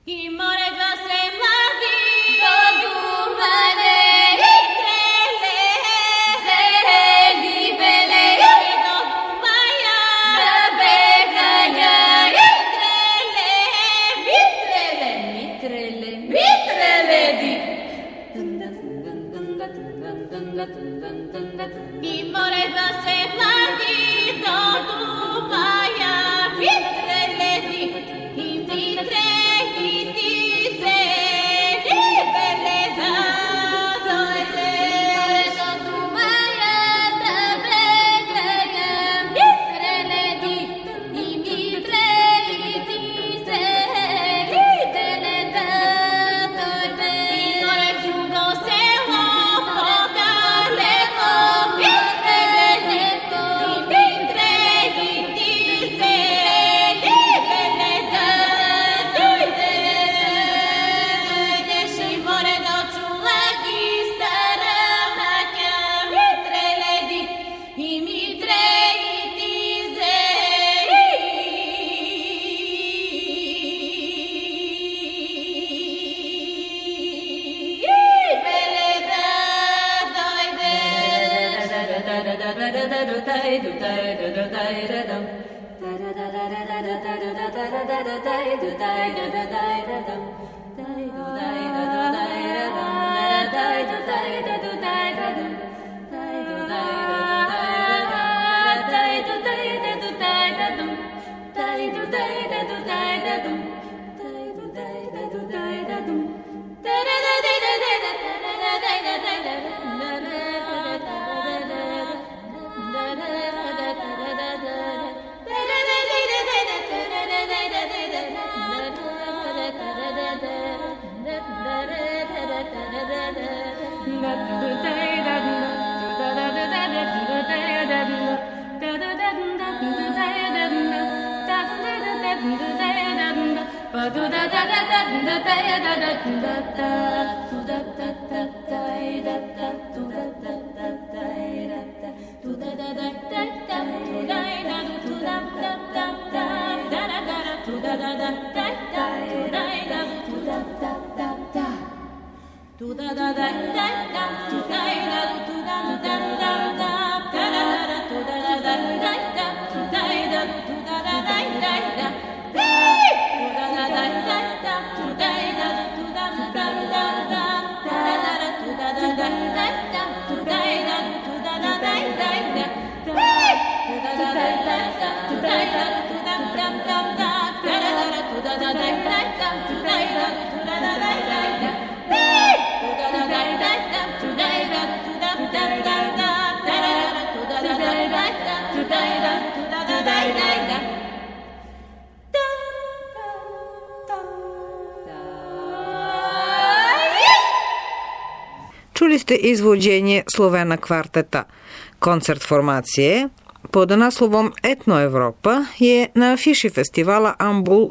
Čuli ste izvođenje Slovena kvarteta. Koncert formacije pod naslovom Etno Evropa je na afiši festivala Ambul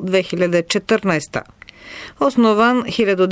2014. Osnovan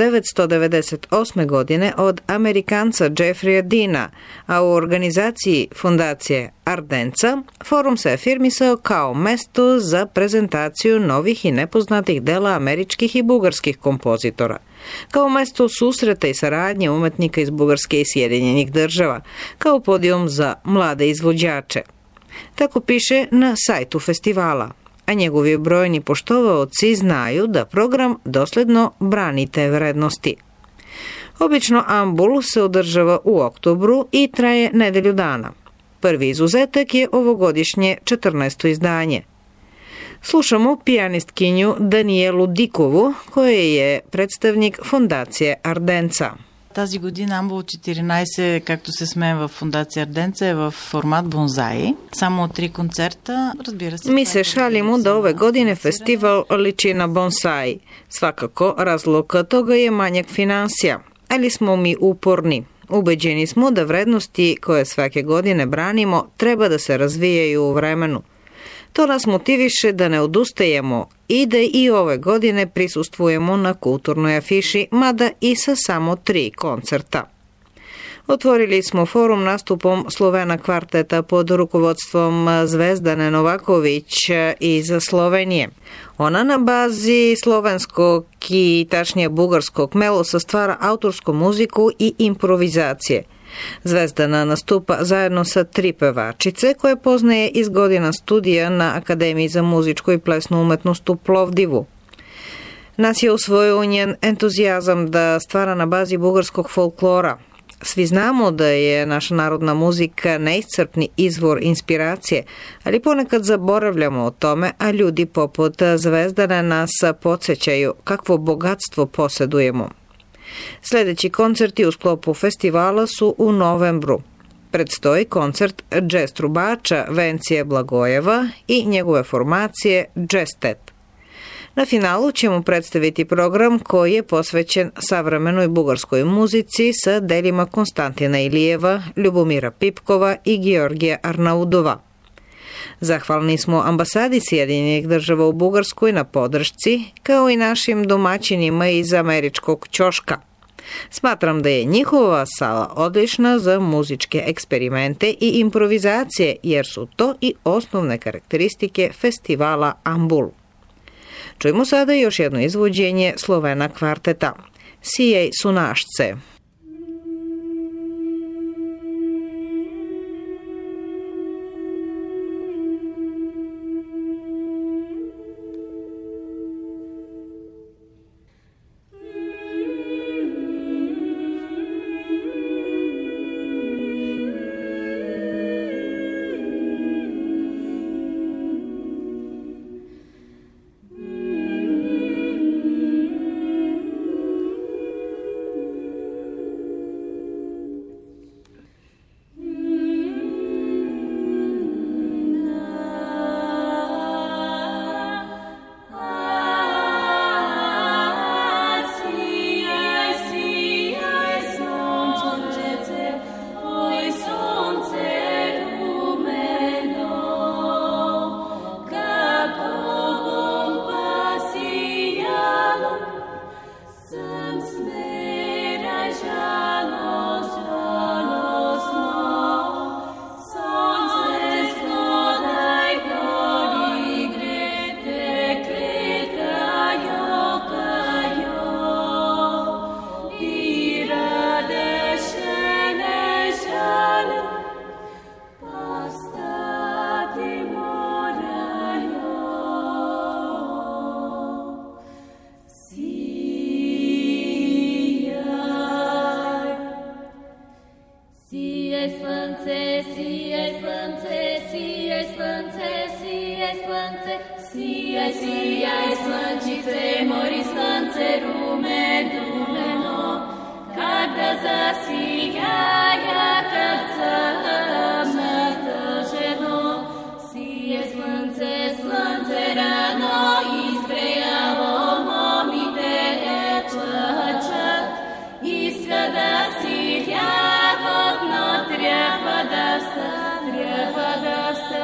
1998. godine od Amerikanca Jeffreya Deana, a u organizaciji Fundacije Ardenca, forum se afirmisao kao mesto za prezentaciju novih i nepoznatih dela američkih i bugarskih kompozitora, kao mesto susreta i saradnje umetnika iz Bugarske i Sjedinjenih Država, kao podijum za mlade izvođače. Tako piše na sajtu festivala, a njegovi brojni poštovaoci znaju da program dosledno brani te vrednosti. Obično Ambul se održava u oktobru i traje nedelju dana. Prvi izuzetak je ovogodišnje 14. izdanje. Slušamo pijanistkinju Даниелу Дикоvu, koja je predstavnik Fundacije Ardenca. Тази година Амбул 14, както се смеем в Фундация Арденца, е в формат бонзаи. Само 3 концерта, разбира се. Mi se šalimo da ove godine festival liči na bonsai. Svakako, razlog toga je manjak finansija, ali smo mi uporni. Ubeđeni smo da vrednosti koje svake godine branimo treba da se razvijaju u vremenu. To nas motiviše da ne odustajemo i da i ove godine prisustvujemo na kulturnoj afiši, mada i sa samo 3 koncerta. Otvorili smo forum nastupom Slovena kvarteta pod rukovodstvom Zvezdane Novaković iz Slovenije. Ona na bazi slovenskog i tačnije bugarskog melosa stvara autorsku muziku i improvizacije. Zvezdana nastupa zajedno sa 3 pevačice koje poznaje iz godina studija na Akademiji za muzičku i plesnu umetnost u Plovdivu. Nas je usvojio njen entuzijazam da stvara na bazi bugarskog folklora. Svi znamo da je naša narodna muzika neiscrpni izvor inspiracije, ali ponekad zaboravljamo o tome, a ljudi poput Zvezdane nas podsjećaju kakvo bogatstvo posjedujemo. Sljedeći koncerti u sklopu festivala su u novembru. Predstoji koncert džez trubača Vencije Blagojeva i njegove formacije Jazz Tet. Na finalu ćemo predstaviti program koji je posvećen savremenoj bugarskoj muzici sa delima Konstantina Ilijeva, Ljubomira Pipkova i Georgija Arnaudova. Zahvalni smo ambasadi Sjedinjenih Država u Bugarskoj na podršci, kao i našim domaćinima iz američkog ćoška. Smatram da je njihova sala odlična za muzičke eksperimente i improvizacije, jer su to i osnovne karakteristike festivala Ambul. Čujemo sada još jedno izvođenje Slovena kvarteta. Sijej sunašce.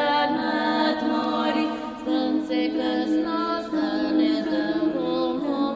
Slunce kasno stane za volom.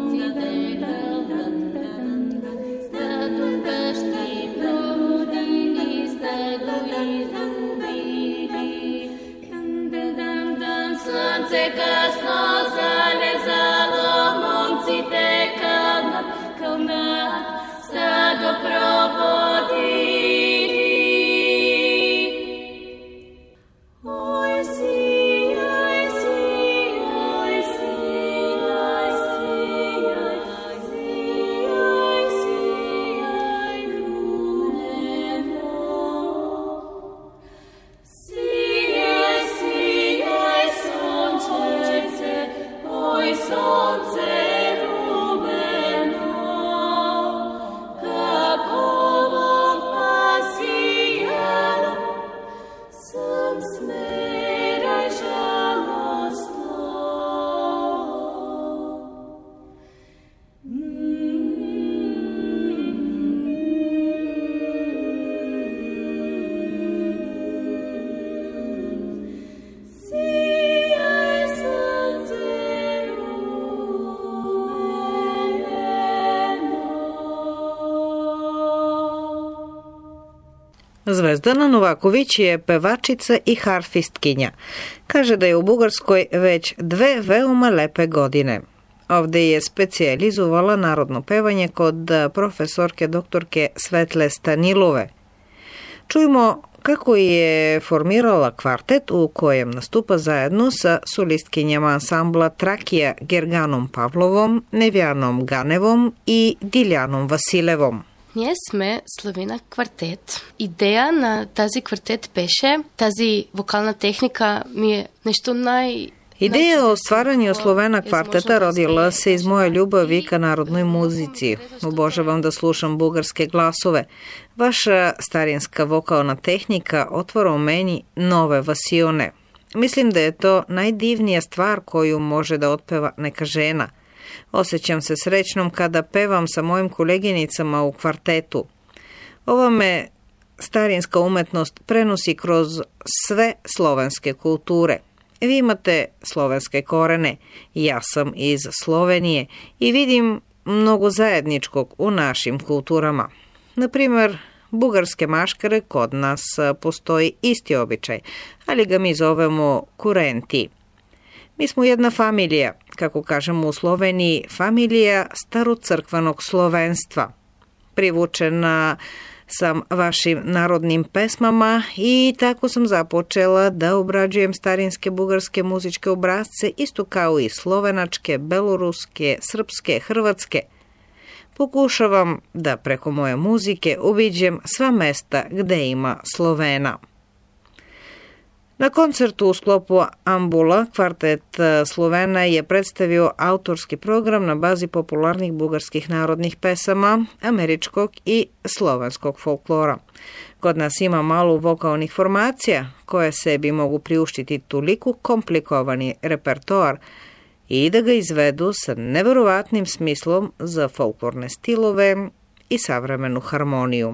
Zvezdana Novaković je pevačica i harfistkinja. Kaže da je u Bugarskoj već 2 veoma lepe godine. Ovde je specijalizovala narodno pevanje kod profesorke doktorke Svetle Stanilove. Čujmo kako je formirala kvartet u kojem nastupa zajedno sa solistkinjama ansambla Trakija Gerganom Pavlovom, Nevjanom Ganevom i Diljanom Vasilevom. Ние сме Славина квартет. Идея на тази квартет беше, тази вокална техника ми е нещо Ideja o stvaranju Slovena kvarteta rodila se iz moje ljubavi ka narodnoj muzici. Obožavam da slušam bugarske glasove. Vaša starinska vokalna tehnika otvara u meni nove vasione. Mislim da je to najdivnija stvar koju može da otpeva neka žena. Osjećam se srećnom kada pevam sa mojim koleginicama u kvartetu. Ova me starinska umetnost prenosi kroz sve slovenske kulture. Vi imate slovenske korene, ja sam iz Slovenije i vidim mnogo zajedničkog u našim kulturama. Naprimer, bugarske maškare kod nas postoji isti običaj, ali ga mi zovemo kurenti. Mi smo jedna familija, kako kažemo u Sloveniji, familija starocrkvenog slovenstva. Privučena sam vašim narodnim pesmama i tako sam započela da obrađujem starinske bugarske muzičke obrazce, isto kao i slovenačke, beloruske, srpske, hrvatske. Pokušavam da preko moje muzike uviđem sva mesta gde ima Slovena. Na koncertu u sklopu Ambula kvartet Slovena je predstavio autorski program na bazi popularnih bugarskih narodnih pesama, američkog i slovenskog folklora. Kod nas ima malo vokalnih formacija koje sebi mogu priuštiti toliko komplikovani repertoar i da ga izvedu sa neverovatnim smislom za folklorne stilove i savremenu harmoniju.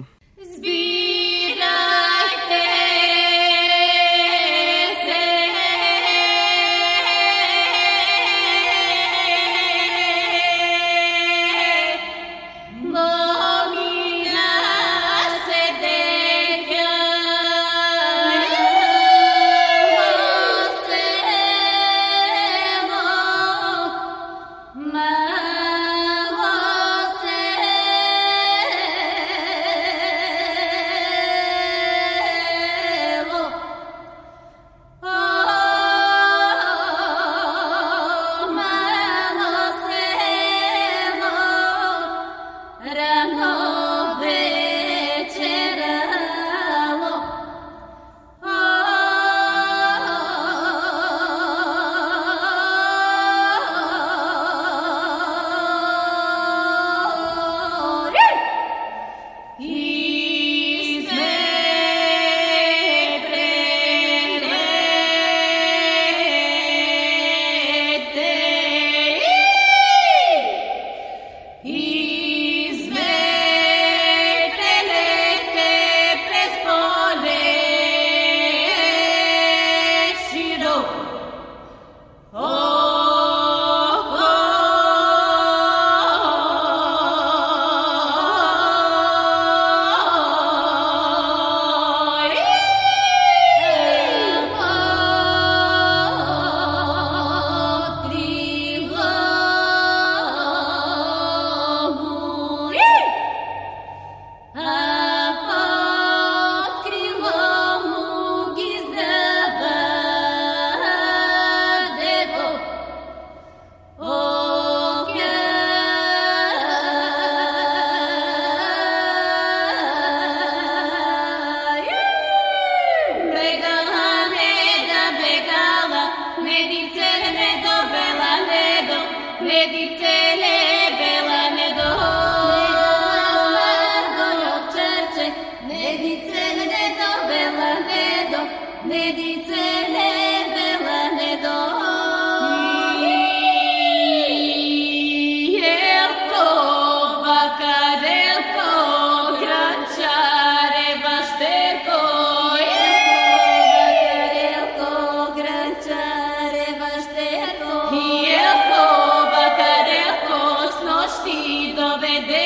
Dovede